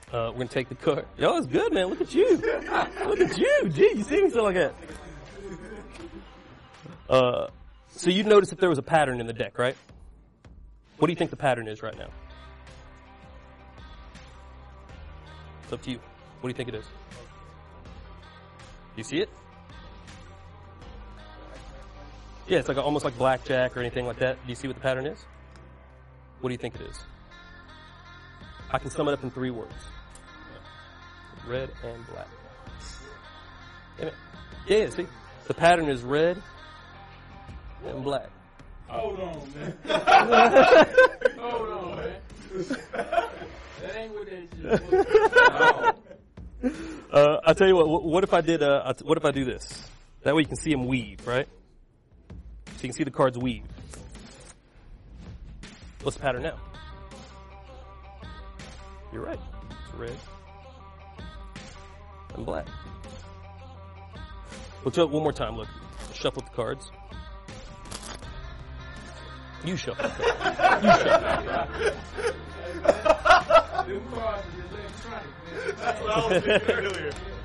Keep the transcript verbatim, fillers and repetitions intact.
Uh, we're going to take the card. Yo, it's good, man. Look at you. Look at you. Gee, you see me so like that. Uh, so you'd notice if there was a pattern in the deck, right? What do you think the pattern is right now? It's up to you. What do you think it is? Do you see it? Yeah, it's like a, almost like blackjack or anything like that. Do you see what the pattern is? What do you think it is? I can sum it up in three words. Red and black. Yeah, yeah, see? The pattern is red and black. Hold on, man. Hold on, man. That ain't what that shit was. Uh, I'll tell you what, what if I did, uh, what if I do this? That way you can see them weave, right? So you can see the cards weave. What's the pattern now? You're right. It's red and black. We'll do it one more time. Look, shuffle the cards. You shuffle the cards. You shuffle. Them cards are just electronic, man. That's what I was saying earlier.